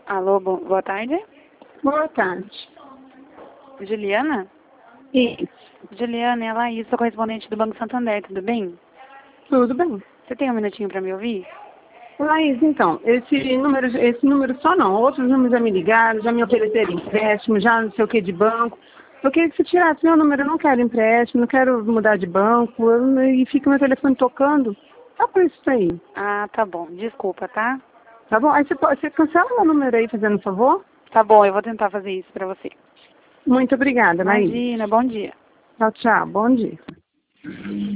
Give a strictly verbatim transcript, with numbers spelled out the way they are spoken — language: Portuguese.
Alô, bo- boa tarde. Boa tarde. Juliana? Isso. Juliana, é a Laís, sou correspondente do Banco Santander, tudo bem? Tudo bem. Você tem um minutinho para me ouvir? Laís, então, esse número, esse número só não, outros números já me ligaram, já me ofereceram empréstimo, já não sei o que de banco. Eu queria que você tirasse meu número, eu não quero empréstimo, não quero mudar de banco, eu- e fica meu telefone tocando. Só por isso aí. Ah, tá bom. Desculpa, tá? Tá bom? Aí você, pode, você cancela meu número aí, fazendo um favor? Tá bom, eu vou tentar fazer isso para você. Muito obrigada, Laís. Imagina, bom dia. Tchau, tchau. Bom dia.